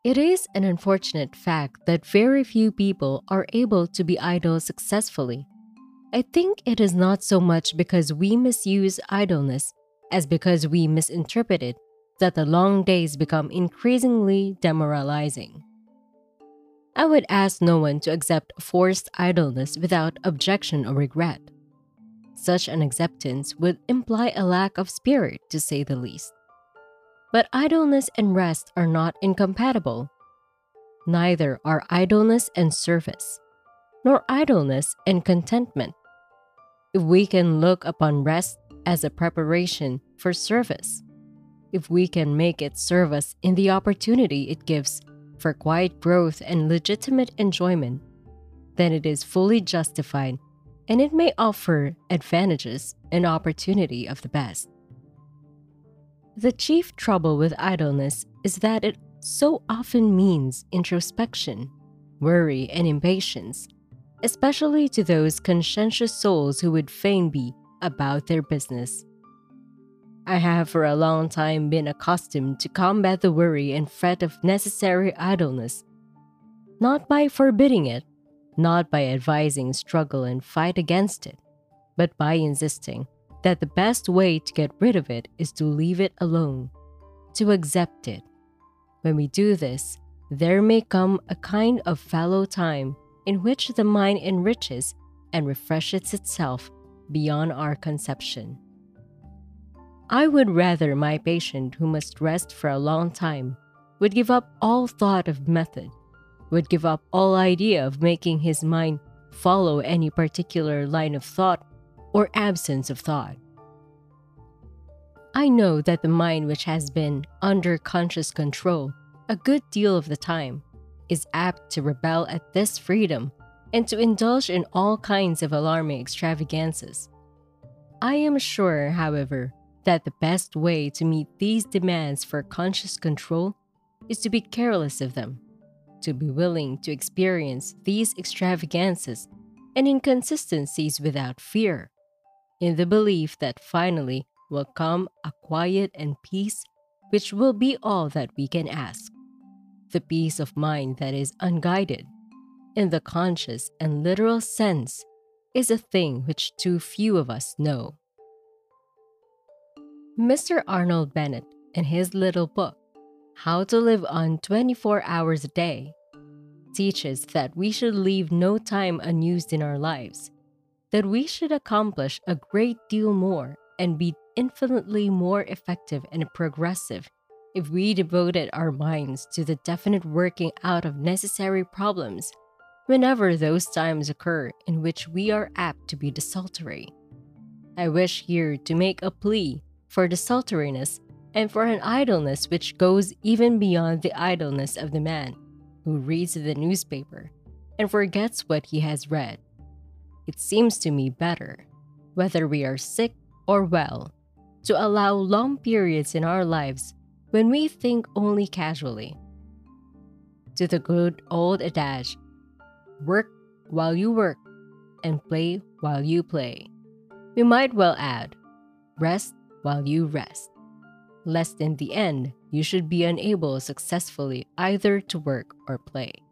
It is an unfortunate fact that very few people are able to be idle successfully. I think it is not so much because we misuse idleness as because we misinterpret it that the long days become increasingly demoralizing. I would ask no one to accept forced idleness without objection or regret. Such an acceptance would imply a lack of spirit, to say the least. But idleness and rest are not incompatible. Neither are idleness and service, nor idleness and contentment. If we can look upon rest as a preparation for service, if we can make it serve us in the opportunity it gives for quiet growth and legitimate enjoyment, then it is fully justified and it may offer advantages and opportunity of the best. The chief trouble with idleness is that it so often means introspection, worry, and impatience, especially to those conscientious souls who would fain be about their business. I have for a long time been accustomed to combat the worry and fret of necessary idleness, not by forbidding it, not by advising struggle and fight against it, but by insisting that the best way to get rid of it is to leave it alone, to accept it. When we do this, there may come a kind of fallow time in which the mind enriches and refreshes itself beyond our conception. I would rather my patient who must rest for a long time would give up all thought of method, would give up all idea of making his mind follow any particular line of thought or absence of thought. I know that the mind which has been under conscious control a good deal of the time is apt to rebel at this freedom and to indulge in all kinds of alarming extravagances. I am sure, however, that the best way to meet these demands for conscious control is to be careless of them, to be willing to experience these extravagances and inconsistencies without fear, in the belief that finally will come a quiet and peace which will be all that we can ask. The peace of mind that is unguided, in the conscious and literal sense, is a thing which too few of us know. Mr. Arnold Bennett, in his little book, How to Live on 24 Hours a Day, teaches that we should leave no time unused in our lives, that we should accomplish a great deal more and be infinitely more effective and progressive if we devoted our minds to the definite working out of necessary problems whenever those times occur in which we are apt to be desultory. I wish here to make a plea for desultoriness and for an idleness which goes even beyond the idleness of the man who reads the newspaper and forgets what he has read. It seems to me better, whether we are sick or well, to allow long periods in our lives when we think only casually. To the good old adage, work while you work and play while you play, we might well add, rest while you rest, lest in the end you should be unable successfully either to work or play.